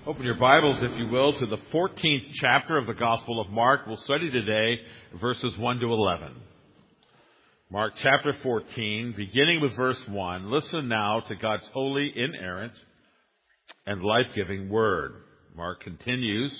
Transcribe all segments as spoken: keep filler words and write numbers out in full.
Open your Bibles, if you will, to the fourteenth chapter of the Gospel of Mark. We'll study today verses one to eleven. Mark chapter fourteen, beginning with verse one. Listen now to God's holy, inerrant, and life-giving word. Mark continues.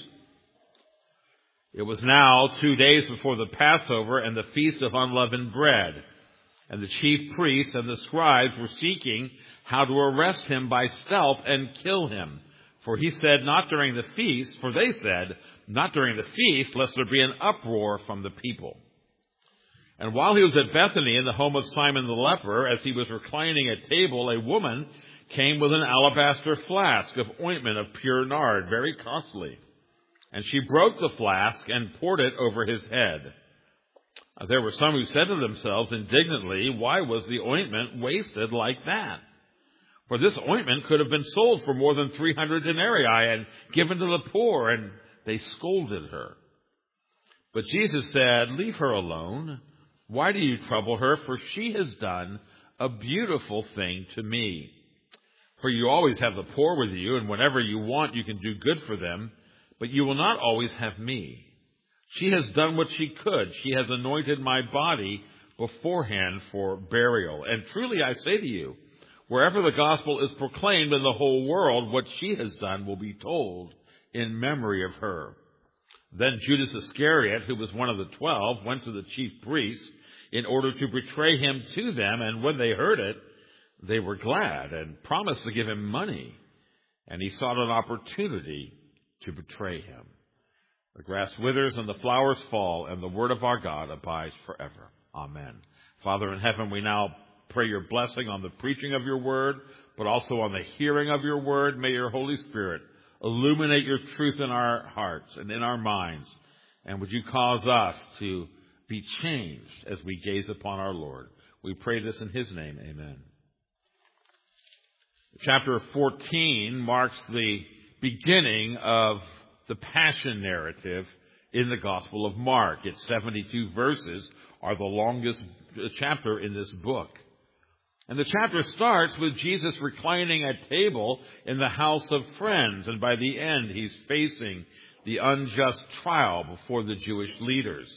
It was now two days before the Passover and the Feast of Unleavened Bread. And the chief priests and the scribes were seeking how to arrest him by stealth and kill him. For he said, not during the feast, for they said, not during the feast, lest there be an uproar from the people. And while he was at Bethany in the home of Simon the leper, as he was reclining at table, a woman came with an alabaster flask of ointment of pure nard, very costly. And she broke the flask and poured it over his head. There were some who said to themselves indignantly, why was the ointment wasted like that? For this ointment could have been sold for more than three hundred denarii and given to the poor, and they scolded her. But Jesus said, leave her alone. Why do you trouble her? For she has done a beautiful thing to me. For you always have the poor with you, and whenever you want, you can do good for them, but you will not always have me. She has done what she could. She has anointed my body beforehand for burial. And truly I say to you, wherever the gospel is proclaimed in the whole world, what she has done will be told in memory of her. Then Judas Iscariot, who was one of the twelve, went to the chief priests in order to betray him to them. And when they heard it, they were glad and promised to give him money. And he sought an opportunity to betray him. The grass withers and the flowers fall, and the word of our God abides forever. Amen. Father in heaven, we now pray your blessing on the preaching of your word, but also on the hearing of your word. May your Holy Spirit illuminate your truth in our hearts and in our minds. And would you cause us to be changed as we gaze upon our Lord? We pray this in his name. Amen. Chapter fourteen marks the beginning of the Passion narrative in the Gospel of Mark. Its seventy-two verses are the longest chapter in this book. And the chapter starts with Jesus reclining at table in the house of friends. And by the end, he's facing the unjust trial before the Jewish leaders.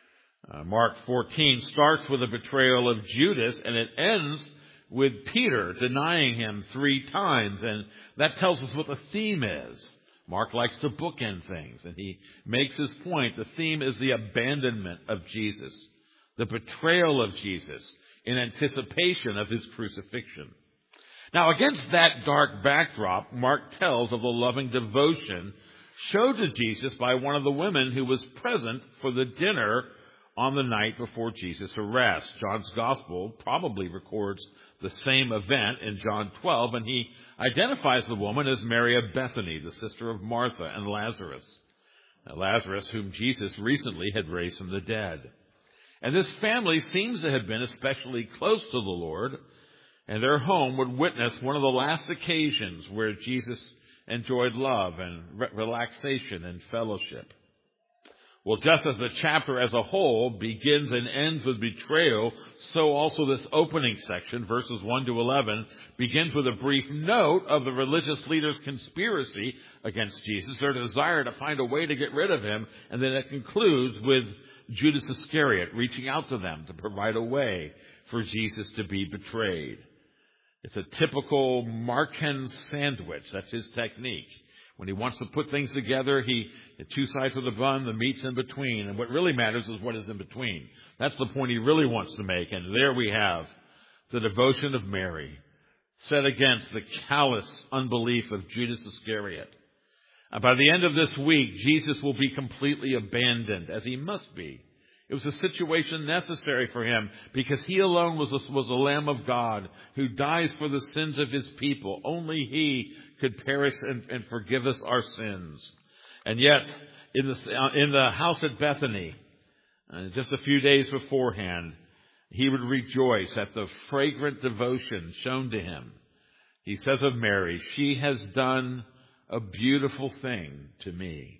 Uh, Mark fourteen starts with a betrayal of Judas, and it ends with Peter denying him three times. And that tells us what the theme is. Mark likes to bookend things, and he makes his point. The theme is the abandonment of Jesus, the betrayal of Jesus in anticipation of his crucifixion. Now, against that dark backdrop, Mark tells of the loving devotion showed to Jesus by one of the women who was present for the dinner on the night before Jesus' arrest. John's Gospel probably records the same event in John twelve, and he identifies the woman as Mary of Bethany, the sister of Martha and Lazarus. Now, Lazarus, whom Jesus recently had raised from the dead. And this family seems to have been especially close to the Lord, and their home would witness one of the last occasions where Jesus enjoyed love and re- relaxation and fellowship. Well, just as the chapter as a whole begins and ends with betrayal, so also this opening section, verses one to eleven, begins with a brief note of the religious leaders' conspiracy against Jesus, their desire to find a way to get rid of him, and then it concludes with Judas Iscariot reaching out to them to provide a way for Jesus to be betrayed. It's a typical Markan sandwich. That's his technique. When he wants to put things together, he, the two sides of the bun, the meat's in between. And what really matters is what is in between. That's the point he really wants to make. And there we have the devotion of Mary set against the callous unbelief of Judas Iscariot. And by the end of this week, Jesus will be completely abandoned, as he must be. It was a situation necessary for him because he alone was a, was a Lamb of God who dies for the sins of his people. Only he could perish and, and forgive us our sins. And yet, in the, in the house at Bethany, uh, just a few days beforehand, he would rejoice at the fragrant devotion shown to him. He says of Mary, she has done a beautiful thing to me.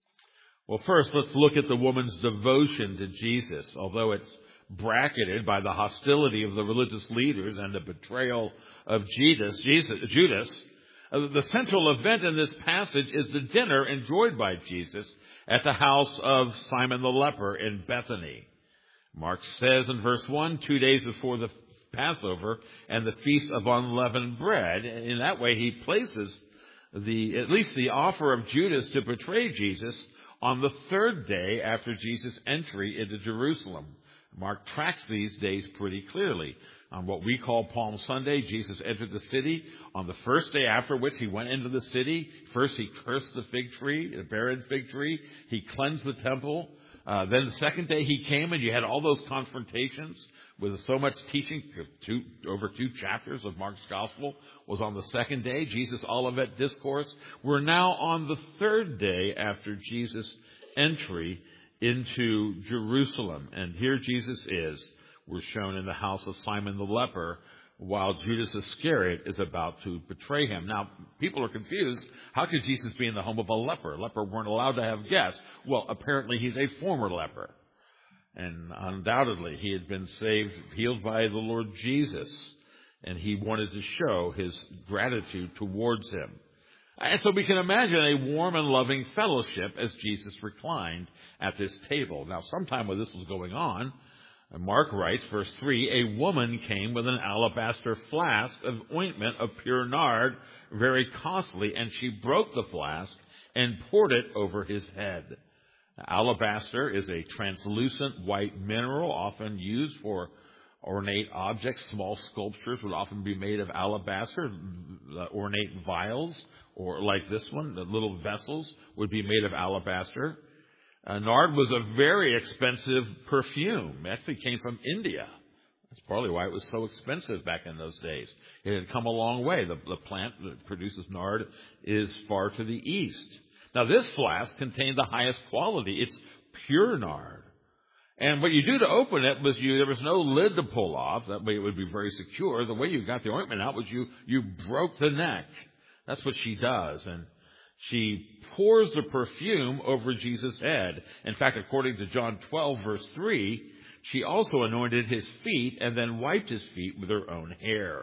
Well, first, let's look at the woman's devotion to Jesus. Although it's bracketed by the hostility of the religious leaders and the betrayal of Jesus, Jesus, Judas, Uh, the central event in this passage is the dinner enjoyed by Jesus at the house of Simon the leper in Bethany. Mark says in verse one, two days before the Passover and the Feast of Unleavened Bread. In that way, he places the, at least the offer of Judas to betray Jesus on the third day after Jesus' entry into Jerusalem. Mark tracks these days pretty clearly. On what we call Palm Sunday, Jesus entered the city. On the first day after which he went into the city, first he cursed the fig tree, the barren fig tree. He cleansed the temple. Uh, then the second day he came, and you had all those confrontations with so much teaching. Two, over two chapters of Mark's Gospel was on the second day, Jesus' Olivet Discourse. We're now on the third day after Jesus' entry into Jerusalem. And here Jesus is. We're shown in the house of Simon the leper, while Judas Iscariot is about to betray him. Now, people are confused. How could Jesus be in the home of a leper? Leper weren't allowed to have guests. Well, apparently he's a former leper. And undoubtedly he had been saved, healed by the Lord Jesus. And he wanted to show his gratitude towards him. And so we can imagine a warm and loving fellowship as Jesus reclined at this table. Now, sometime when this was going on, Mark writes, verse three, a woman came with an alabaster flask of ointment of pure nard, very costly, and she broke the flask and poured it over his head. Alabaster is a translucent white mineral often used for ornate objects. Small sculptures would often be made of alabaster. The ornate vials, or like this one, the little vessels, would be made of alabaster. Uh, nard was a very expensive perfume. It actually came from India. That's probably why it was so expensive back in those days. It had come a long way. The, the plant that produces nard is far to the east. Now, this flask contained the highest quality. It's pure nard. And what you do to open it was you, there was no lid to pull off. That way it would be very secure. The way you got the ointment out was you, you broke the neck. That's what she does. And she pours the perfume over Jesus' head. In fact, according to John twelve, verse three, she also anointed his feet and then wiped his feet with her own hair.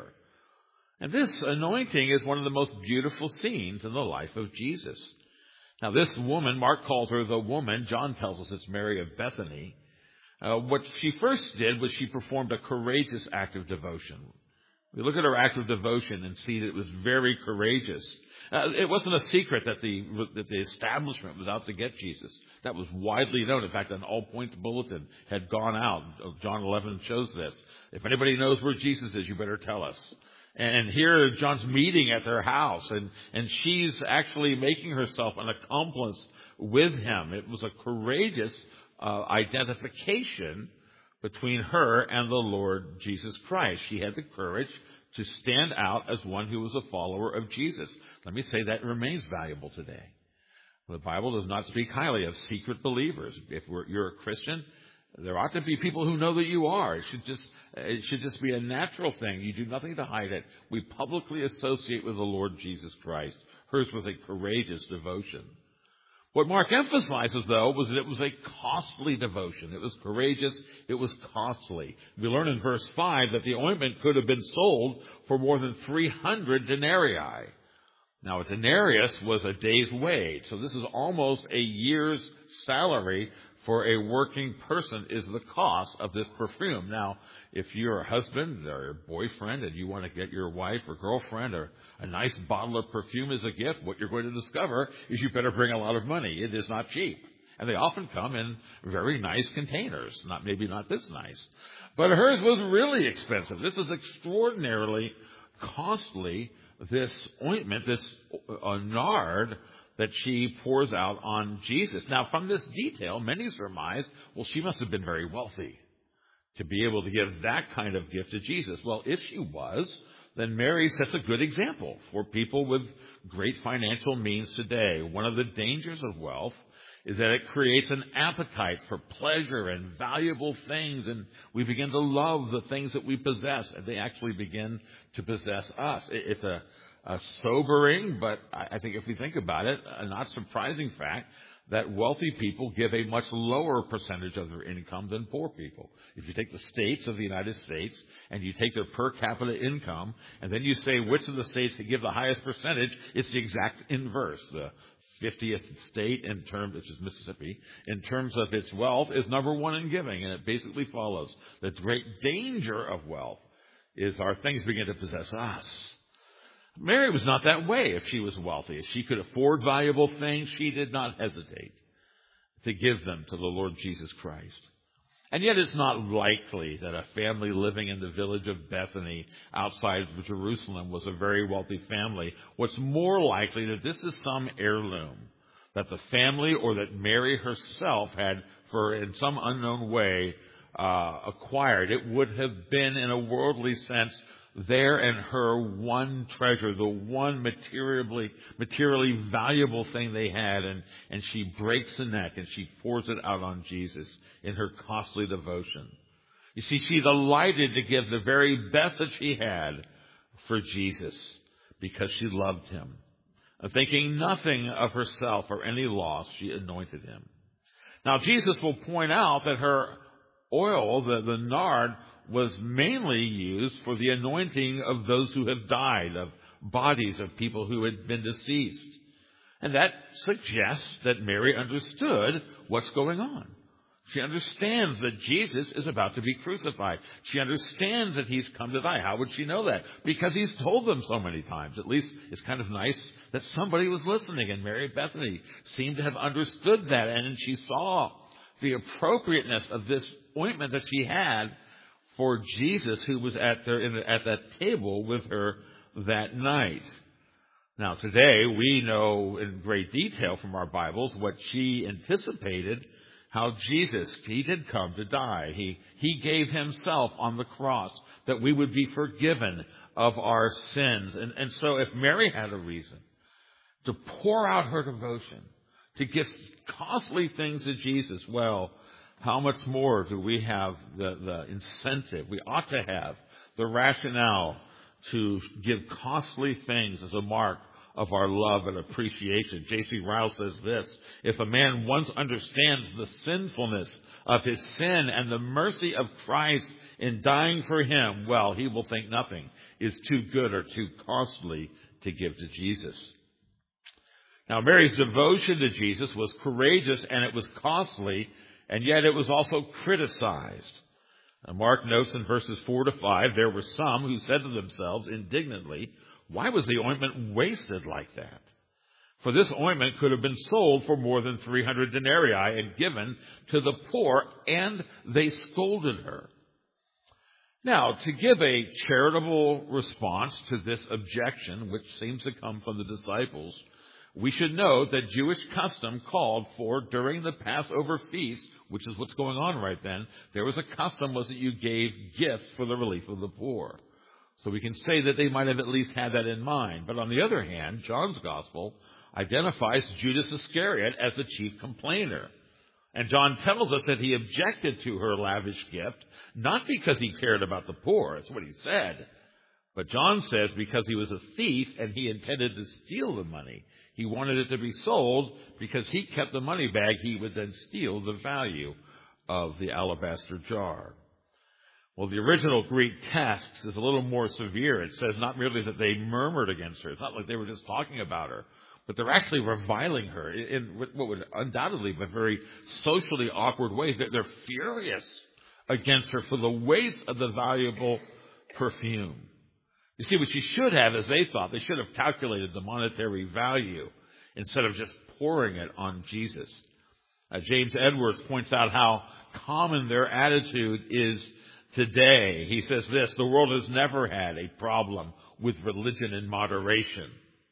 And this anointing is one of the most beautiful scenes in the life of Jesus. Now, this woman, Mark calls her the woman. John tells us it's Mary of Bethany. Uh, what she first did was she performed a courageous act of devotion. We look at her act of devotion and see that it was very courageous. Uh, it wasn't a secret that the that the establishment was out to get Jesus. That was widely known. In fact, an All Points bulletin had gone out. John eleven shows this. If anybody knows where Jesus is, you better tell us. And here John's meeting at their house, and, and she's actually making herself an accomplice with him. It was a courageous uh, identification between her and the Lord Jesus Christ. She had the courage to stand out as one who was a follower of Jesus. Let me say that remains valuable today. The Bible does not speak highly of secret believers. If we're, you're a Christian, there ought to be people who know that you are. It should just it should just be a natural thing. You do nothing to hide it. We publicly associate with the Lord Jesus Christ. Hers was a courageous devotion. What Mark emphasizes, though, was that it was a costly devotion. It was courageous. It was costly. We learn in verse five that the ointment could have been sold for more than three hundred denarii. Now, a denarius was a day's wage. So this is almost a year's salary for a working person is the cost of this perfume. Now, if you're a husband or a boyfriend and you want to get your wife or girlfriend or a nice bottle of perfume as a gift, what you're going to discover is you better bring a lot of money. It is not cheap. And they often come in very nice containers. Not maybe not this nice. But hers was really expensive. This is extraordinarily costly, this ointment, this uh, nard that she pours out on Jesus. Now, from this detail, many surmise, well, she must have been very wealthy to be able to give that kind of gift to Jesus. Well, if she was, then Mary sets a good example for people with great financial means today. One of the dangers of wealth is that it creates an appetite for pleasure and valuable things, and we begin to love the things that we possess, and they actually begin to possess us. It's a a sobering, but I think if we think about it, a not surprising fact that wealthy people give a much lower percentage of their income than poor people. If you take the states of the United States and you take their per capita income, and then you say which of the states that give the highest percentage, it's the exact inverse. The fiftieth state in terms, which is Mississippi, in terms of its wealth, is number one in giving, and it basically follows. The great danger of wealth is our things begin to possess us. Mary was not that way if she was wealthy. If she could afford valuable things, she did not hesitate to give them to the Lord Jesus Christ. And yet it's not likely that a family living in the village of Bethany outside of Jerusalem was a very wealthy family. What's more likely that this is some heirloom that the family or that Mary herself had, for in some unknown way, uh, acquired. It would have been, in a worldly sense, their and her one treasure, the one materially, materially valuable thing they had, and, and she breaks the neck and she pours it out on Jesus in her costly devotion. You see, she delighted to give the very best that she had for Jesus because she loved him. And thinking nothing of herself or any loss, she anointed him. Now, Jesus will point out that her oil, the, the nard, was mainly used for the anointing of those who have died, of bodies of people who had been deceased. And that suggests that Mary understood what's going on. She understands that Jesus is about to be crucified. She understands that he's come to die. How would she know that? Because he's told them so many times. At least it's kind of nice that somebody was listening, and Mary Bethany seemed to have understood that, and she saw the appropriateness of this ointment that she had for Jesus, who was at the, in the, at that table with her that night. Now, today, we know in great detail from our Bibles what she anticipated, how Jesus, he did come to die. He, he gave himself on the cross that we would be forgiven of our sins. And, and so if Mary had a reason to pour out her devotion, to give costly things to Jesus, well, how much more do we have the, the incentive? We ought to have the rationale to give costly things as a mark of our love and appreciation. J C Ryle says this: if a man once understands the sinfulness of his sin and the mercy of Christ in dying for him, well, he will think nothing is too good or too costly to give to Jesus. Now, Mary's devotion to Jesus was courageous and it was costly, and yet it was also criticized. Now, Mark notes in verses four to five, there were some who said to themselves indignantly, why was the ointment wasted like that? For this ointment could have been sold for more than three hundred denarii and given to the poor, and they scolded her. Now, to give a charitable response to this objection, which seems to come from the disciples, we should note that Jewish custom called for, during the Passover feast, which is what's going on right then, there was a custom was that you gave gifts for the relief of the poor. So we can say that they might have at least had that in mind. But on the other hand, John's gospel identifies Judas Iscariot as the chief complainer. And John tells us that he objected to her lavish gift, not because he cared about the poor, that's what he said. But John says because he was a thief and he intended to steal the money. He wanted it to be sold because he kept the money bag. He would then steal the value of the alabaster jar. Well, the original Greek text is a little more severe. It says not merely that they murmured against her. It's not like they were just talking about her, but they're actually reviling her in what would undoubtedly be a very socially awkward way. They're furious against her for the waste of the valuable perfume. You see, what she should have, as they thought, they should have calculated the monetary value instead of just pouring it on Jesus. Uh, James Edwards points out how common their attitude is today. He says this: the world has never had a problem with religion in moderation.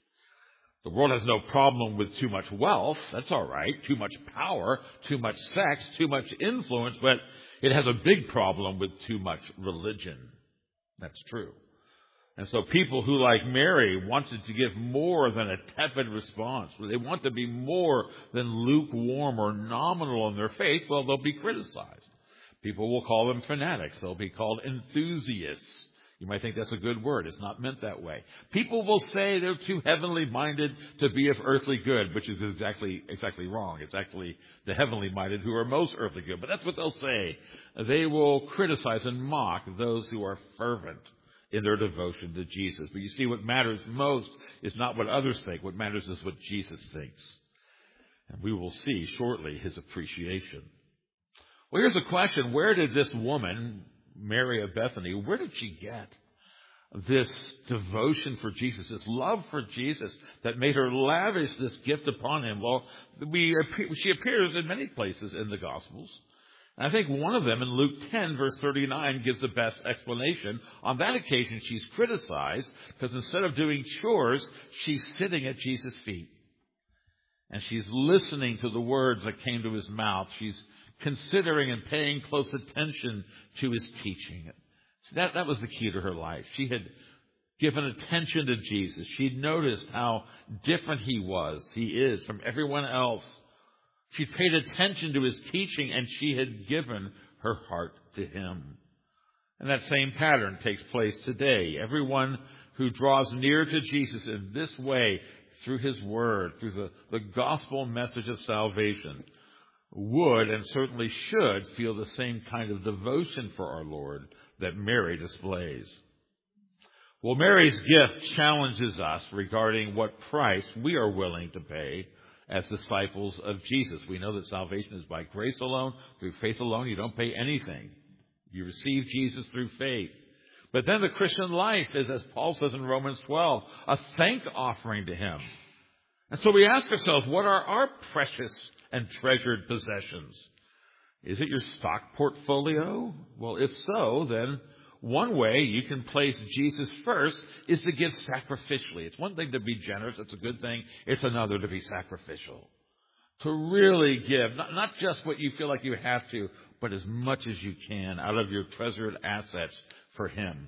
The world has no problem with too much wealth. That's all right. Too much power, too much sex, too much influence. But it has a big problem with too much religion. That's true. And so people who, like Mary, wanted to give more than a tepid response, they want to be more than lukewarm or nominal in their faith, well, they'll be criticized. People will call them fanatics. They'll be called enthusiasts. You might think that's a good word. It's not meant that way. People will say they're too heavenly minded to be of earthly good, which is exactly exactly wrong. It's actually the heavenly minded who are most earthly good. But that's what they'll say. They will criticize and mock those who are fervent in their devotion to Jesus. But you see, what matters most is not what others think. What matters is what Jesus thinks. And we will see shortly his appreciation. Well, here's a question. Where did this woman, Mary of Bethany, where did she get this devotion for Jesus, this love for Jesus that made her lavish this gift upon him? Well, we, she appears in many places in the Gospels. And I think one of them in Luke ten, verse thirty-nine, gives the best explanation. On that occasion, she's criticized because instead of doing chores, she's sitting at Jesus' feet. And she's listening to the words that came to his mouth. She's considering and paying close attention to his teaching. So that, that was the key to her life. She had given attention to Jesus. She'd noticed how different he was, he is, from everyone else. She paid attention to his teaching, and she had given her heart to him. And that same pattern takes place today. Everyone who draws near to Jesus in this way, through his word, through the, the gospel message of salvation, would and certainly should feel the same kind of devotion for our Lord that Mary displays. Well, Mary's gift challenges us regarding what price we are willing to pay as disciples of Jesus. We know that salvation is by grace alone, through faith alone. You don't pay anything. You receive Jesus through faith. But then the Christian life is, as Paul says in Romans twelve, a thank offering to him. And so we ask ourselves, what are our precious and treasured possessions? Is it your stock portfolio? Well, if so, then one way you can place Jesus first is to give sacrificially. It's one thing to be generous. It's a good thing. It's another to be sacrificial. To really give, not, not just what you feel like you have to, but as much as you can out of your treasured assets for him.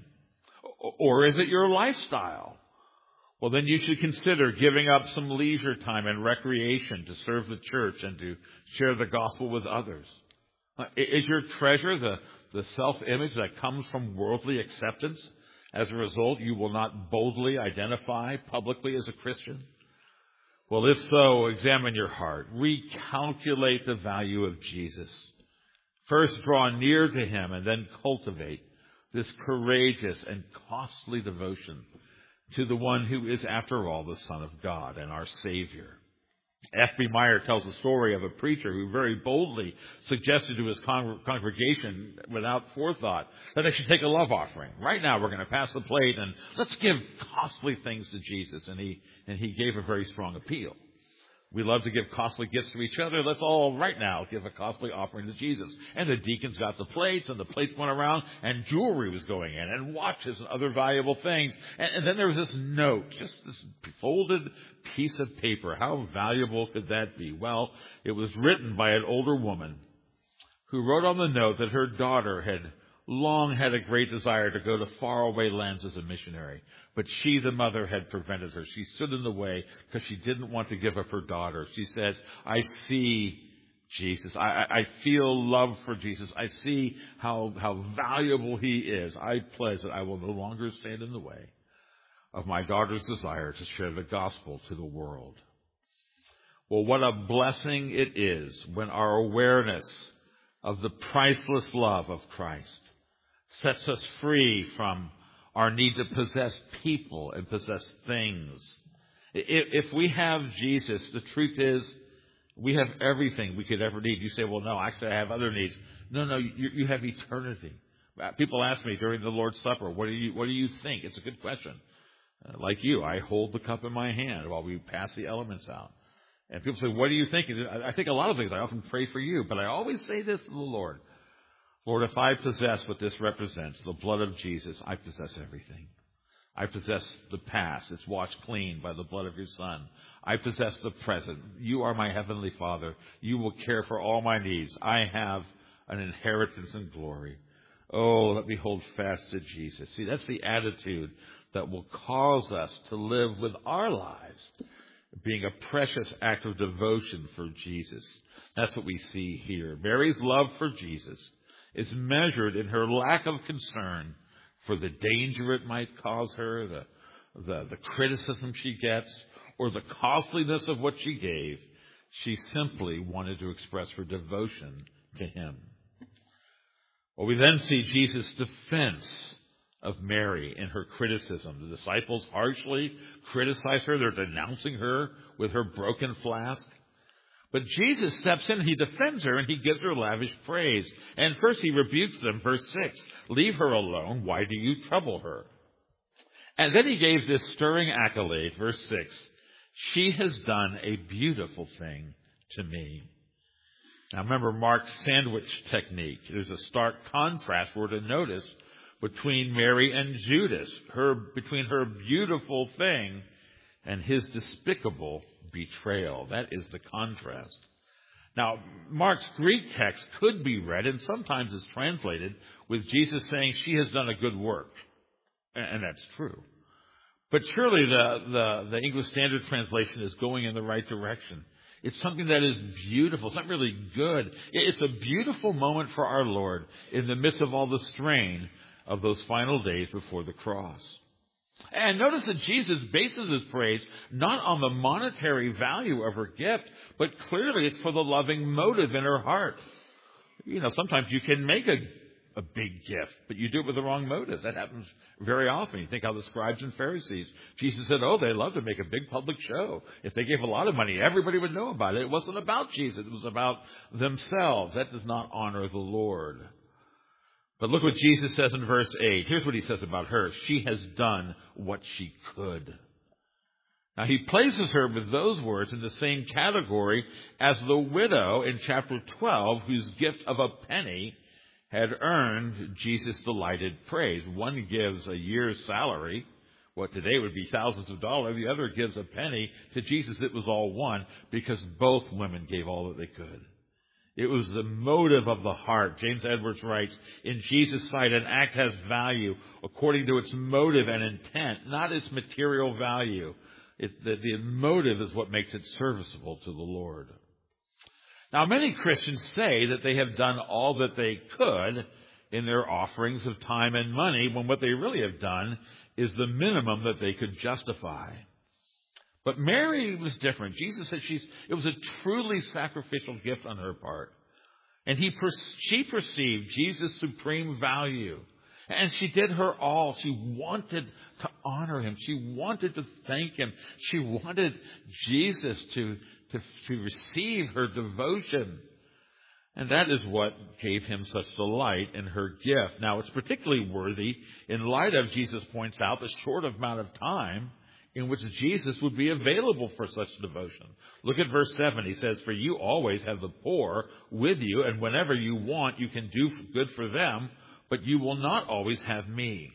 Or is it your lifestyle? Well, then you should consider giving up some leisure time and recreation to serve the church and to share the gospel with others. Is your treasure the, the self-image that comes from worldly acceptance? As a result, you will not boldly identify publicly as a Christian? Well, if so, examine your heart. Recalculate the value of Jesus. First, draw near to him and then cultivate this courageous and costly devotion to the one who is, after all, the Son of God and our Savior. F B Meyer tells the story of a preacher who very boldly suggested to his con- congregation, without forethought, that they should take a love offering. Right now, we're going to pass the plate and let's give costly things to Jesus. And he and he gave a very strong appeal. We love to give costly gifts to each other. Let's all right now give a costly offering to Jesus. And the deacons got the plates, and the plates went around, and jewelry was going in, and watches and other valuable things. And, and then there was this note, just this folded piece of paper. How valuable could that be? Well, it was written by an older woman who wrote on the note that her daughter had long had a great desire to go to faraway lands as a missionary. But she, the mother, had prevented her. She stood in the way because she didn't want to give up her daughter. She says, I see Jesus. I, I feel love for Jesus. I see how, how valuable he is. I pledge that I will no longer stand in the way of my daughter's desire to share the gospel to the world. Well, what a blessing it is when our awareness of the priceless love of Christ sets us free from our need to possess people and possess things. If we have Jesus, the truth is we have everything we could ever need. You say, well, no, actually I have other needs. No, no, you, you have eternity. People ask me during the Lord's Supper, what do you, what do you think? It's a good question. Uh, like you, I hold the cup in my hand while we pass the elements out. And people say, what do you think? I think a lot of things. I often pray for you, but I always say this to the Lord. Lord, if I possess what this represents, the blood of Jesus, I possess everything. I possess the past. It's washed clean by the blood of your Son. I possess the present. You are my heavenly Father. You will care for all my needs. I have an inheritance in glory. Oh, let me hold fast to Jesus. See, that's the attitude that will cause us to live with our lives being a precious act of devotion for Jesus. That's what we see here. Mary's love for Jesus is measured in her lack of concern for the danger it might cause her, the, the, the criticism she gets, or the costliness of what she gave. She simply wanted to express her devotion to him. Well, we then see Jesus' defense of Mary in her criticism. The disciples harshly criticize her. They're denouncing her with her broken flask. But Jesus steps in, he defends her, and he gives her lavish praise. And first he rebukes them, verse six, leave her alone, why do you trouble her? And then he gave this stirring accolade, verse six, she has done a beautiful thing to me. Now remember Mark's sandwich technique. There's a stark contrast we're to notice between Mary and Judas, her between her beautiful thing and his despicable betrayal. That is the contrast. Now, Mark's Greek text could be read, and sometimes is translated, with Jesus saying, she has done a good work. And that's true. But surely the, the, the English Standard Translation is going in the right direction. It's something that is beautiful, something really good. It's a beautiful moment for our Lord in the midst of all the strain of those final days before the cross. And notice that Jesus bases his praise not on the monetary value of her gift, but clearly it's for the loving motive in her heart. You know, sometimes you can make a, a big gift, but you do it with the wrong motives. That happens very often. You think how the scribes and Pharisees, Jesus said, oh, they love to make a big public show. If they gave a lot of money, everybody would know about it. It wasn't about Jesus. It was about themselves. That does not honor the Lord. But look what Jesus says in verse eight. Here's what he says about her. She has done what she could. Now he places her with those words in the same category as the widow in chapter twelve, whose gift of a penny had earned Jesus' delighted praise. One gives a year's salary, what today would be thousands of dollars. The other gives a penny. To Jesus it was all one, because both women gave all that they could. It was the motive of the heart. James Edwards writes, in Jesus' sight, an act has value according to its motive and intent, not its material value. It, the, the motive is what makes it serviceable to the Lord. Now, many Christians say that they have done all that they could in their offerings of time and money, when what they really have done is the minimum that they could justify. But Mary was different. Jesus said she's, it was a truly sacrificial gift on her part. And he, she perceived Jesus' supreme value. And she did her all. She wanted to honor him. She wanted to thank him. She wanted Jesus to, to, to receive her devotion. And that is what gave him such delight in her gift. Now, it's particularly worthy in light of, Jesus points out, the short amount of time in which Jesus would be available for such devotion. Look at verse seven. He says, for you always have the poor with you, and whenever you want, you can do good for them, but you will not always have me.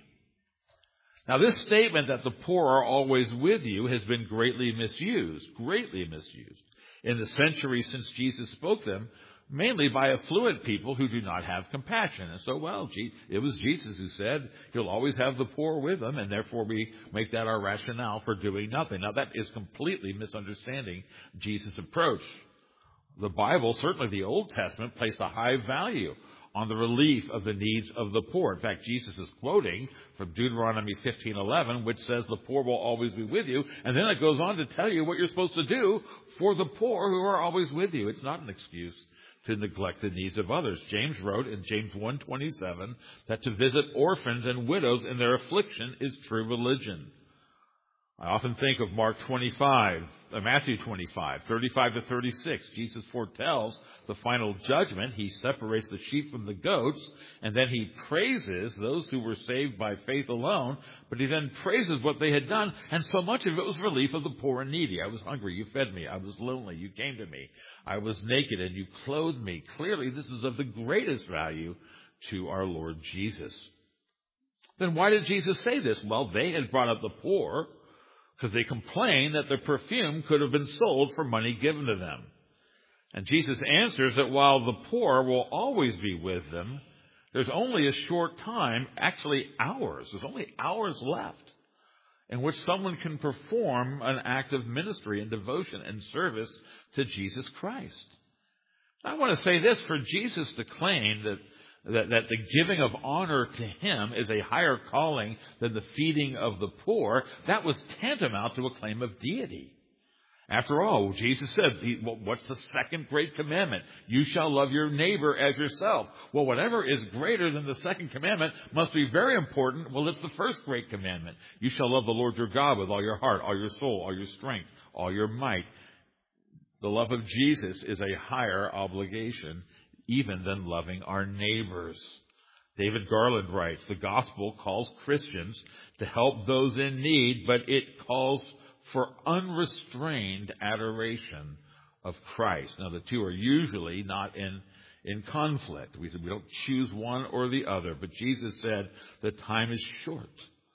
Now, this statement that the poor are always with you has been greatly misused, greatly misused in the centuries since Jesus spoke them, mainly by affluent people who do not have compassion. And so, well, it was Jesus who said he'll always have the poor with him, and therefore we make that our rationale for doing nothing. Now, that is completely misunderstanding Jesus' approach. The Bible, certainly the Old Testament, placed a high value on the relief of the needs of the poor. In fact, Jesus is quoting from Deuteronomy fifteen eleven, which says the poor will always be with you. And then it goes on to tell you what you're supposed to do for the poor who are always with you. It's not an excuse to neglect the needs of others. James wrote in James one twenty-seven that to visit orphans and widows in their affliction is true religion. I often think of Mark twenty-five, uh, Matthew twenty-five, thirty-five to thirty-six. Jesus foretells the final judgment. He separates the sheep from the goats, and then he praises those who were saved by faith alone, but he then praises what they had done, and so much of it was relief of the poor and needy. I was hungry, you fed me. I was lonely, you came to me. I was naked, and you clothed me. Clearly, this is of the greatest value to our Lord Jesus. Then why did Jesus say this? Well, they had brought up the poor because they complained that their perfume could have been sold for money given to them. And Jesus answers that while the poor will always be with them, there's only a short time, actually hours, there's only hours left in which someone can perform an act of ministry and devotion and service to Jesus Christ. I want to say this, for Jesus to claim that that, that the giving of honor to him is a higher calling than the feeding of the poor, that was tantamount to a claim of deity. After all, Jesus said, what's the second great commandment? You shall love your neighbor as yourself. Well, whatever is greater than the second commandment must be very important. Well, it's the first great commandment. You shall love the Lord your God with all your heart, all your soul, all your strength, all your might. The love of Jesus is a higher obligation even than loving our neighbors. David Garland writes, the gospel calls Christians to help those in need, but it calls for unrestrained adoration of Christ. Now, the two are usually not in, in conflict. We, we don't choose one or the other, but Jesus said the time is short.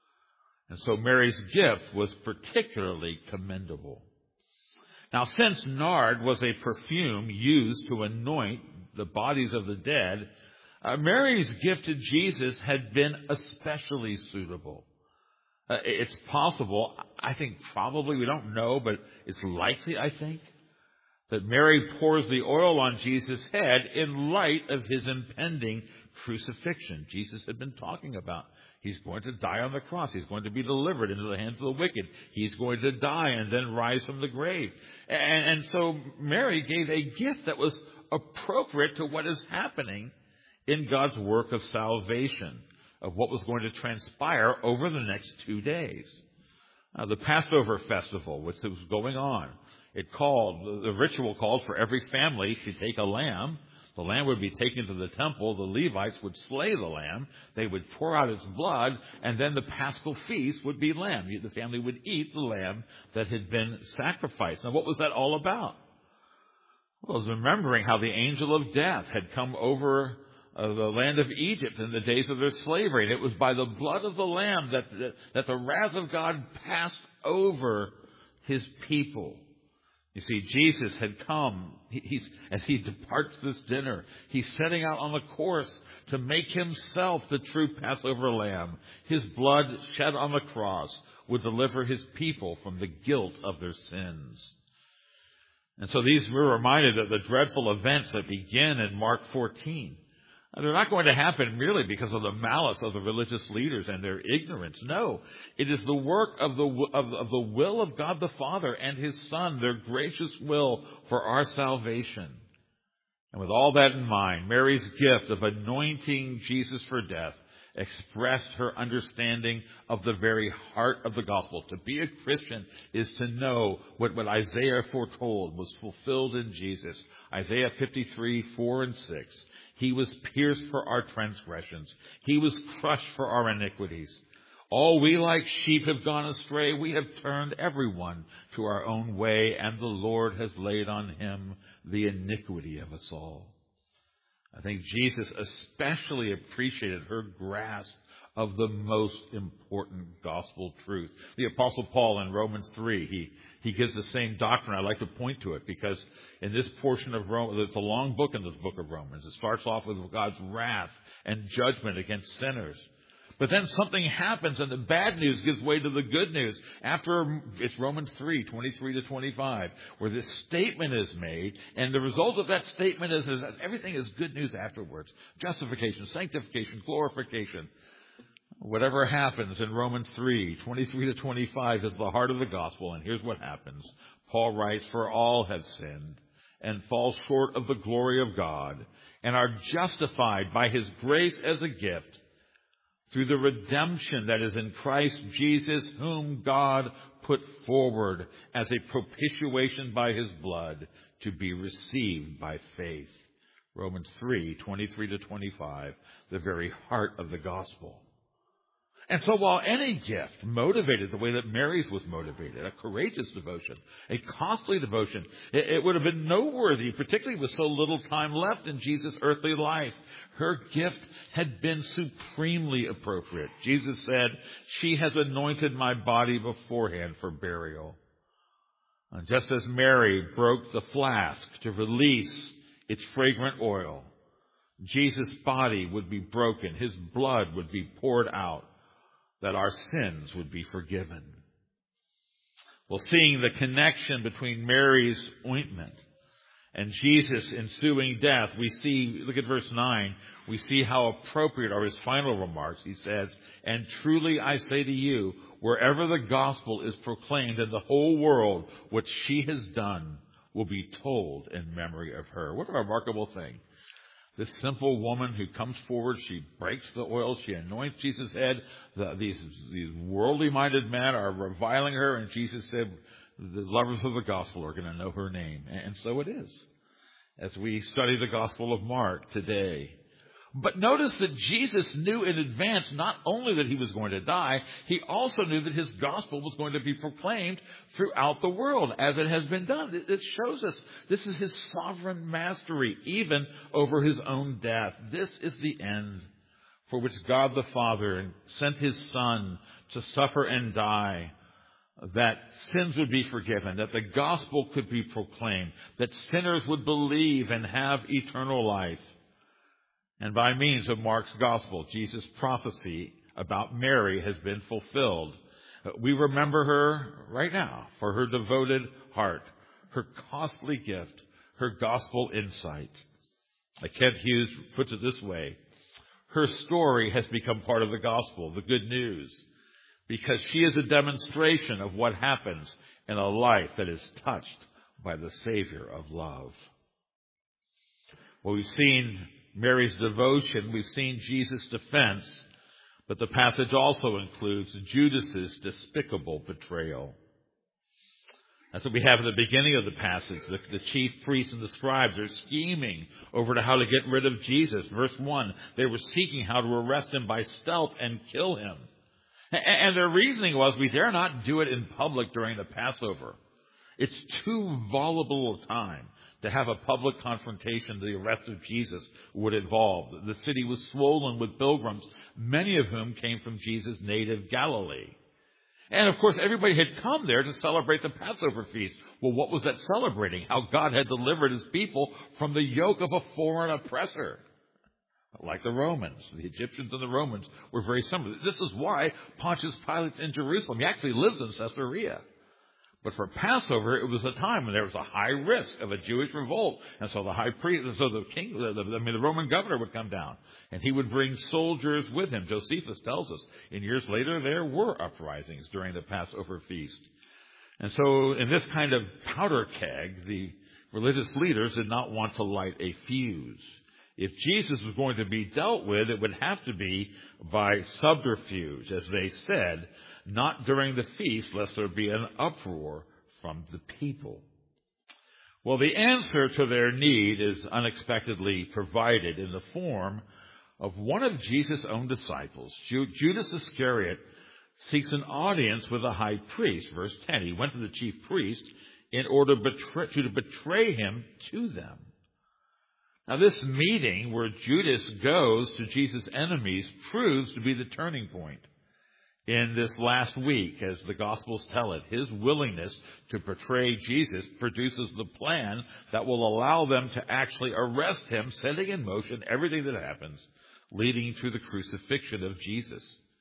And so Mary's gift was particularly commendable. Now, since nard was a perfume used to anoint the bodies of the dead, uh, Mary's gift to Jesus had been especially suitable. Uh, it's possible, I think probably, we don't know, but it's likely, I think, that Mary pours the oil on Jesus' head in light of his impending crucifixion. Jesus had been talking about he's going to die on the cross. He's going to be delivered into the hands of the wicked. He's going to die and then rise from the grave. And, and so Mary gave a gift that was appropriate to what is happening in God's work of salvation, of what was going to transpire over the next two days. Uh, the Passover festival, which was going on, it called, the ritual called for every family to take a lamb. The lamb would be taken to the temple. The Levites would slay the lamb. They would pour out its blood, and then the Paschal feast would be lamb. The family would eat the lamb that had been sacrificed. Now, what was that all about? Well, it was remembering how the angel of death had come over of the land of Egypt in the days of their slavery. And it was by the blood of the Lamb that, that, that the wrath of God passed over his people. You see, Jesus had come. He, he's, as he departs this dinner, he's setting out on the course to make himself the true Passover lamb. His blood shed on the cross would deliver his people from the guilt of their sins. And so these we're reminded of the dreadful events that begin in Mark fourteen. They're not going to happen merely because of the malice of the religious leaders and their ignorance. No, it is the work of the, of, of the will of God the Father and his Son, their gracious will for our salvation. And with all that in mind, Mary's gift of anointing Jesus for death expressed her understanding of the very heart of the gospel. To be a Christian is to know what, what Isaiah foretold was fulfilled in Jesus. Isaiah fifty-three, four and six. He was pierced for our transgressions. He was crushed for our iniquities. All we like sheep have gone astray. We have turned everyone to our own way, and the Lord has laid on him the iniquity of us all. I think Jesus especially appreciated her grasp of the most important gospel truth. The Apostle Paul in Romans three, he, he gives the same doctrine. I like to point to it because in this portion of Romans, it's a long book in this book of Romans. It starts off with God's wrath and judgment against sinners. But then something happens and the bad news gives way to the good news. After, it's Romans three, twenty-three to twenty-five, where this statement is made, and the result of that statement is, is that everything is good news afterwards. Justification, sanctification, glorification. Whatever happens in Romans three, twenty-three to twenty-five is the heart of the gospel, and here's what happens. Paul writes, "For all have sinned and fall short of the glory of God, and are justified by his grace as a gift, through the redemption that is in Christ Jesus, whom God put forward as a propitiation by his blood to be received by faith." Romans three, twenty-three to twenty-five, the very heart of the gospel. And so while any gift motivated the way that Mary's was motivated, a courageous devotion, a costly devotion, it, it would have been noteworthy, particularly with so little time left in Jesus' earthly life. Her gift had been supremely appropriate. Jesus said, "She has anointed my body beforehand for burial." And just as Mary broke the flask to release its fragrant oil, Jesus' body would be broken, his blood would be poured out, that our sins would be forgiven. Well, seeing the connection between Mary's ointment and Jesus' ensuing death, we see, look at verse nine, we see how appropriate are his final remarks. He says, "And truly I say to you, wherever the gospel is proclaimed in the whole world, what she has done will be told in memory of her." What a remarkable thing. This simple woman who comes forward, she breaks the oil, she anoints Jesus' head. The, these, these worldly-minded men are reviling her, and Jesus said, the lovers of the gospel are going to know her name. And so it is, as we study the Gospel of Mark today. But notice that Jesus knew in advance not only that he was going to die, he also knew that his gospel was going to be proclaimed throughout the world, as it has been done. It shows us this is his sovereign mastery, even over his own death. This is the end for which God the Father sent his Son to suffer and die, that sins would be forgiven, that the gospel could be proclaimed, that sinners would believe and have eternal life. And by means of Mark's gospel, Jesus' prophecy about Mary has been fulfilled. We remember her right now for her devoted heart, her costly gift, her gospel insight. Kent Hughes puts it this way: her story has become part of the gospel, the good news, because she is a demonstration of what happens in a life that is touched by the Savior of love. Well, we've seen Mary's devotion, we've seen Jesus' defense, but the passage also includes Judas's despicable betrayal. That's what we have at the beginning of the passage. The, the chief priests and the scribes are scheming over to how to get rid of Jesus. Verse one, they were seeking how to arrest him by stealth and kill him. And, and their reasoning was, we dare not do it in public during the Passover. It's too volatile a time to have a public confrontation the arrest of Jesus would involve. The city was swollen with pilgrims, many of whom came from Jesus' native Galilee. And of course, everybody had come there to celebrate the Passover feast. Well, what was that celebrating? How God had delivered his people from the yoke of a foreign oppressor. Like the Romans. The Egyptians and the Romans were very similar. This is why Pontius Pilate's in Jerusalem. He actually lives in Caesarea. But for Passover, it was a time when there was a high risk of a Jewish revolt. And so the high priest, and so the king, the, I mean, the Roman governor would come down. And he would bring soldiers with him. Josephus tells us, in years later, there were uprisings during the Passover feast. And so in this kind of powder keg, the religious leaders did not want to light a fuse. If Jesus was going to be dealt with, it would have to be by subterfuge, as they said, not during the feast, lest there be an uproar from the people. Well, the answer to their need is unexpectedly provided in the form of one of Jesus' own disciples. Judas Iscariot seeks an audience with the high priest. Verse ten, he went to the chief priest in order betray, to betray him to them. Now, this meeting where Judas goes to Jesus' enemies proves to be the turning point in this last week, as the Gospels tell it. His willingness to betray Jesus produces the plan that will allow them to actually arrest him, setting in motion everything that happens, leading to the crucifixion of Jesus.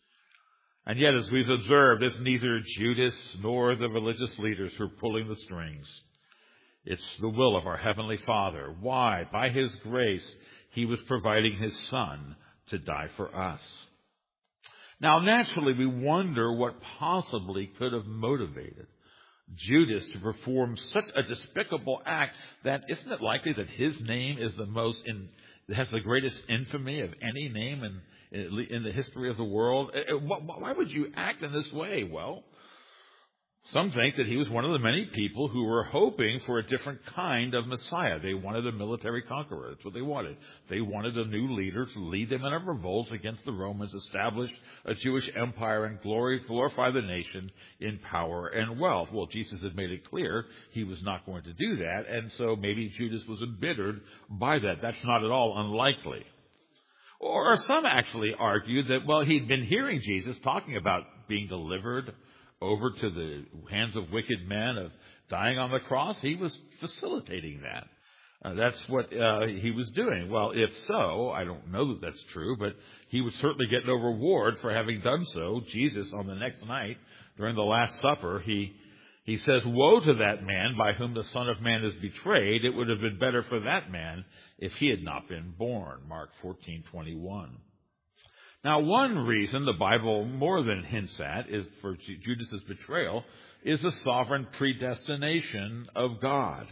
And yet, as we've observed, it's neither Judas nor the religious leaders who are pulling the strings. It's the will of our Heavenly Father. Why? By his grace, he was providing his Son to die for us. Now, naturally, we wonder what possibly could have motivated Judas to perform such a despicable act that isn't it likely that his name is the most, in, has the greatest infamy of any name in, in the history of the world? Why would you act in this way? Well, some think that he was one of the many people who were hoping for a different kind of Messiah. They wanted a military conqueror. That's what they wanted. They wanted a new leader to lead them in a revolt against the Romans, establish a Jewish empire, and glory, glorify the nation in power and wealth. Well, Jesus had made it clear he was not going to do that, and so maybe Judas was embittered by that. That's not at all unlikely. Or some actually argued that, well, he'd been hearing Jesus talking about being delivered over to the hands of wicked men, of dying on the cross. He was facilitating that. Uh, that's what uh, he was doing. Well, if so, I don't know that that's true, but he would certainly get no reward for having done so. Jesus, on the next night, during the Last Supper, he He says, "Woe to that man by whom the Son of Man is betrayed. It would have been better for that man if he had not been born." Mark fourteen twenty-one. Now, one reason the Bible more than hints at is for Judas's betrayal is the sovereign predestination of God.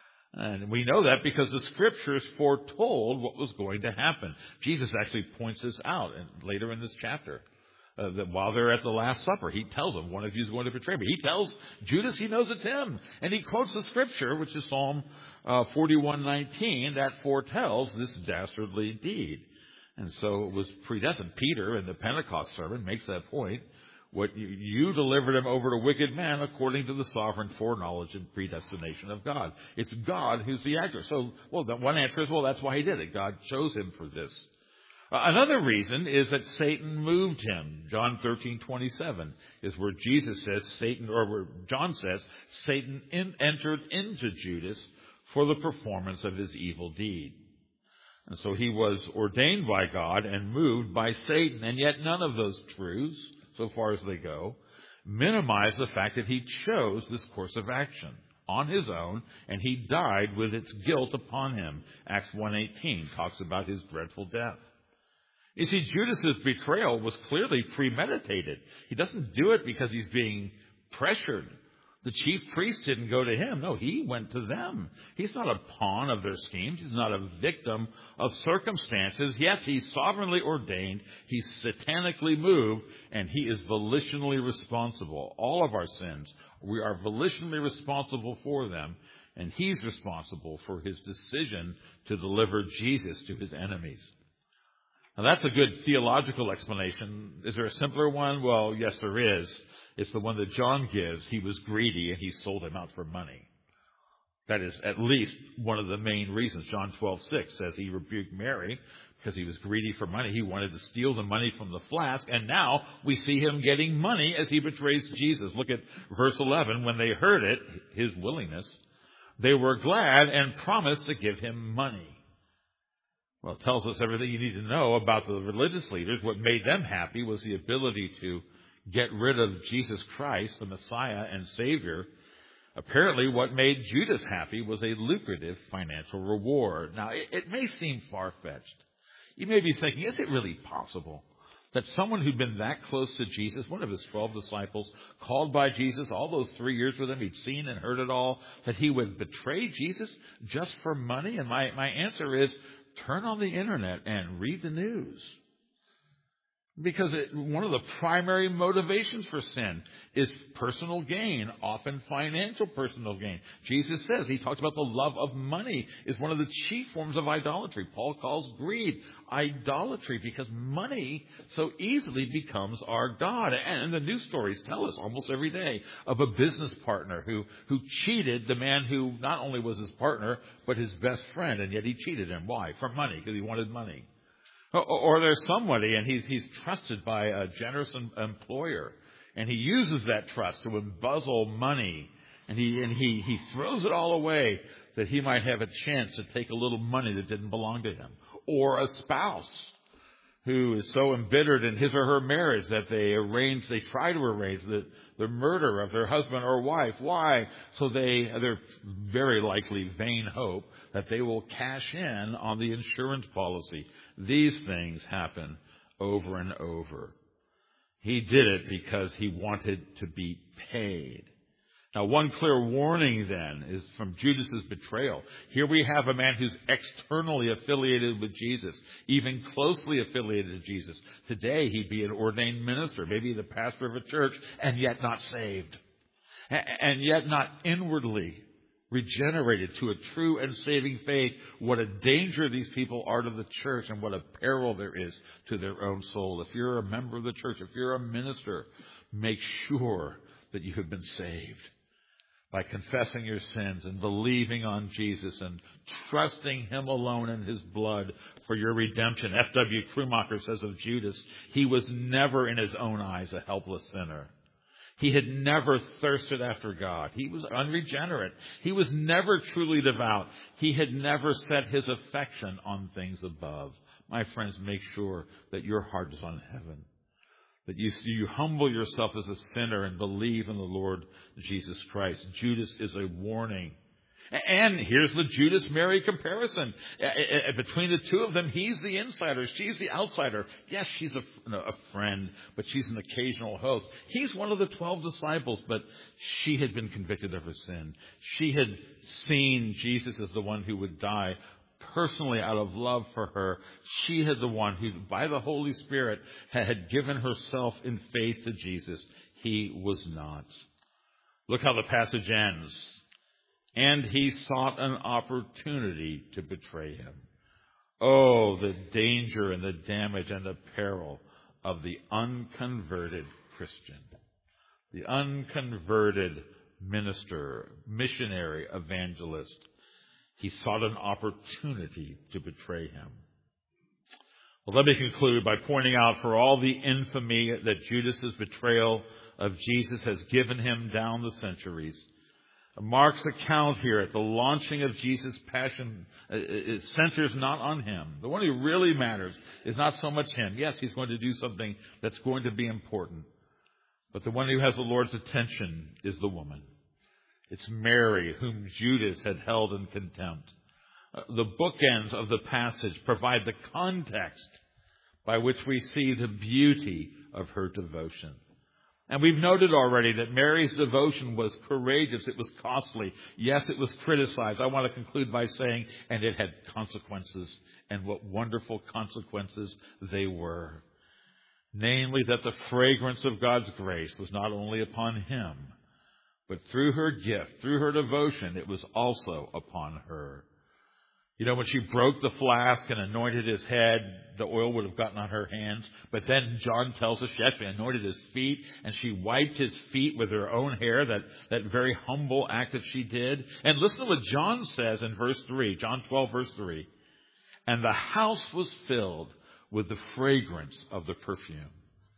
And we know that because the Scriptures foretold what was going to happen. Jesus actually points this out later in this chapter. Uh, that while they're at the Last Supper, he tells them, one of you is going to betray me. He tells Judas he knows it's him. And he quotes the Scripture, which is Psalm uh, forty-one nineteen, that foretells this dastardly deed. And so it was predestined. Peter, in the Pentecost sermon, makes that point. What you, you delivered him over to wicked men according to the sovereign foreknowledge and predestination of God. It's God who's the actor. So, well, the one answer is, well, that's why he did it. God chose him for this. Uh, another reason is that Satan moved him. John thirteen twenty-seven is where Jesus says Satan, or where John says Satan in, entered into Judas for the performance of his evil deed. And so he was ordained by God and moved by Satan. And yet none of those truths, so far as they go, minimize the fact that he chose this course of action on his own, and he died with its guilt upon him. Acts one eighteen talks about his dreadful death. You see, Judas's betrayal was clearly premeditated. He doesn't do it because he's being pressured. The chief priests didn't go to him. No, he went to them. He's not a pawn of their schemes. He's not a victim of circumstances. Yes, he's sovereignly ordained. He's satanically moved, and he is volitionally responsible. All of our sins, we are volitionally responsible for them, and he's responsible for his decision to deliver Jesus to his enemies. Now, that's a good theological explanation. Is there a simpler one? Well, yes, there is. It's the one that John gives. He was greedy and he sold him out for money. That is at least one of the main reasons. John twelve six says he rebuked Mary because he was greedy for money. He wanted to steal the money from the flask, and now we see him getting money as he betrays Jesus. Look at verse eleven. When they heard it, his willingness, they were glad and promised to give him money. Well, it tells us everything you need to know about the religious leaders. What made them happy was the ability to get rid of Jesus Christ, the Messiah and Savior. Apparently, what made Judas happy was a lucrative financial reward. Now, it, it may seem far-fetched. You may be thinking, is it really possible that someone who'd been that close to Jesus, one of his twelve disciples, called by Jesus, all those three years with him, he'd seen and heard it all, that he would betray Jesus just for money? And my, my answer is, turn on the internet and read the news. Because it, one of the primary motivations for sin is personal gain, often financial personal gain. Jesus says, he talks about the love of money is one of the chief forms of idolatry. Paul calls greed idolatry because money so easily becomes our God. And the news stories tell us almost every day of a business partner who, who cheated the man who not only was his partner, but his best friend, and yet he cheated him. Why? For money, because he wanted money. Or there's somebody, and he's he's trusted by a generous employer, and he uses that trust to embezzle money, and he and he he throws it all away that he might have a chance to take a little money that didn't belong to him. Or a spouse who is so embittered in his or her marriage that they arrange, they try to arrange the the murder of their husband or wife. Why? So they, they're very likely vain hope that they will cash in on the insurance policy. These things happen over and over. He did it because he wanted to be paid. Now, one clear warning then is from Judas's betrayal. Here we have a man who's externally affiliated with Jesus, even closely affiliated with Jesus. Today, he'd be an ordained minister, maybe the pastor of a church, and yet not saved. And yet not inwardly regenerated to a true and saving faith. What a danger these people are to the church, and what a peril there is to their own soul. If you're a member of the church, if you're a minister, make sure that you have been saved by confessing your sins and believing on Jesus and trusting him alone and his blood for your redemption. F W Krumacher says of Judas, he was never in his own eyes a helpless sinner. He had never thirsted after God. He was unregenerate. He was never truly devout. He had never set his affection on things above. My friends, make sure that your heart is on heaven, That you, you humble yourself as a sinner and believe in the Lord Jesus Christ. Judas is a warning. And here's the Judas-Mary comparison. Between the two of them, he's the insider. She's the outsider. Yes, she's a, a friend, but she's an occasional host. He's one of the twelve disciples, but she had been convicted of her sin. She had seen Jesus as the one who would die. Personally, out of love for her, she had the one who, by the Holy Spirit, had given herself in faith to Jesus. He was not. Look how the passage ends. And he sought an opportunity to betray him. Oh, the danger and the damage and the peril of the unconverted Christian. The unconverted minister, missionary, evangelist. He sought an opportunity to betray him. Well, let me conclude by pointing out for all the infamy that Judas's betrayal of Jesus has given him down the centuries, Mark's account here at the launching of Jesus' passion, it centers not on him. The one who really matters is not so much him. Yes, he's going to do something that's going to be important. But the one who has the Lord's attention is the woman. It's Mary, whom Judas had held in contempt. The bookends of the passage provide the context by which we see the beauty of her devotion. And we've noted already that Mary's devotion was courageous. It was costly. Yes, it was criticized. I want to conclude by saying, and it had consequences. And what wonderful consequences they were. Namely, that the fragrance of God's grace was not only upon him, but through her gift, through her devotion, it was also upon her. You know, when she broke the flask and anointed his head, the oil would have gotten on her hands. But then John tells us she actually anointed his feet, and she wiped his feet with her own hair, that, that very humble act that she did. And listen to what John says in verse three, John twelve, verse three. And the house was filled with the fragrance of the perfume.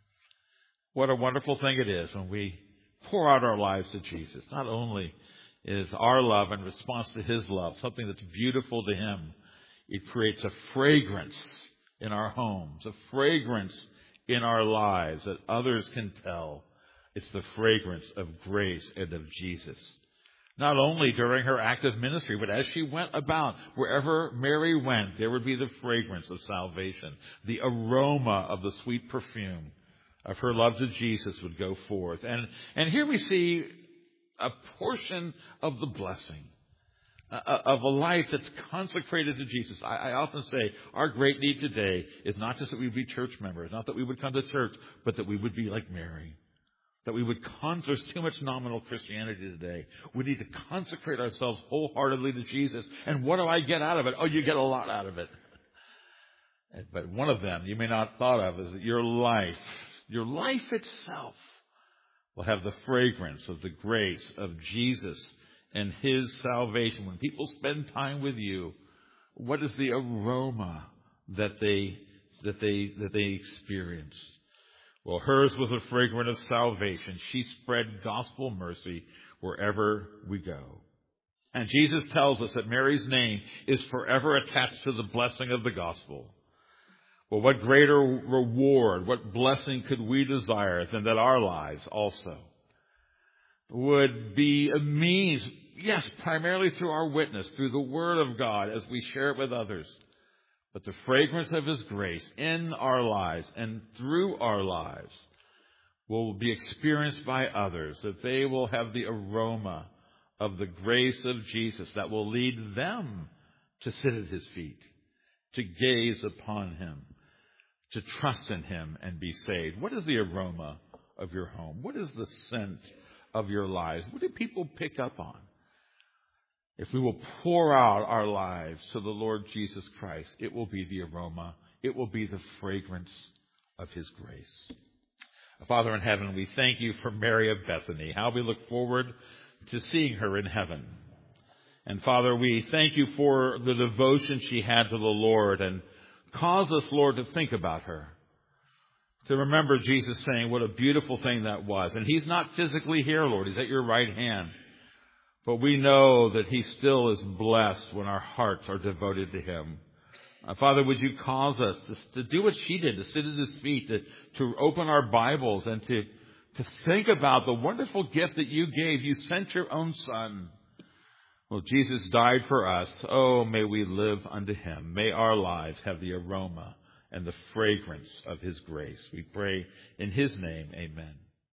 What a wonderful thing it is when we pour out our lives to Jesus. Not only is our love in response to his love something that's beautiful to him, it creates a fragrance in our homes, a fragrance in our lives that others can tell. It's the fragrance of grace and of Jesus. Not only during her active ministry, but as she went about, wherever Mary went, there would be the fragrance of salvation. The aroma of the sweet perfume of her love to Jesus would go forth. And, and here we see a portion of the blessing uh, of a life that's consecrated to Jesus. I, I often say our great need today is not just that we would be church members, not that we would come to church, but that we would be like Mary. That we would con- there's too much nominal Christianity today. We need to consecrate ourselves wholeheartedly to Jesus. And what do I get out of it? Oh, you get a lot out of it. But one of them you may not have thought of is that your life, your life itself will have the fragrance of the grace of Jesus and his salvation. When people spend time with you, what is the aroma that they that they that they experience? Well, hers was a fragrance of salvation. She spread gospel mercy wherever we go. And Jesus tells us that Mary's name is forever attached to the blessing of the gospel. Well, what greater reward, what blessing could we desire than that our lives also would be a means, yes, primarily through our witness, through the Word of God as we share it with others, but the fragrance of his grace in our lives and through our lives will be experienced by others, that they will have the aroma of the grace of Jesus that will lead them to sit at his feet, to gaze upon him, to trust in him and be saved. What is the aroma of your home? What is the scent of your lives? What do people pick up on? If we will pour out our lives to the Lord Jesus Christ, it will be the aroma. It will be the fragrance of his grace. Father in heaven, we thank you for Mary of Bethany, how we look forward to seeing her in heaven. And Father, we thank you for the devotion she had to the Lord, and cause us, Lord, to think about her. To remember Jesus saying what a beautiful thing that was. And he's not physically here, Lord. He's at your right hand. But we know that he still is blessed when our hearts are devoted to him. Uh, Father, would you cause us to, to do what she did, to sit at his feet, to, to open our Bibles and to, to think about the wonderful gift that you gave. You sent your own Son. Well, Jesus died for us. Oh, may we live unto him. May our lives have the aroma and the fragrance of his grace. We pray in his name. Amen.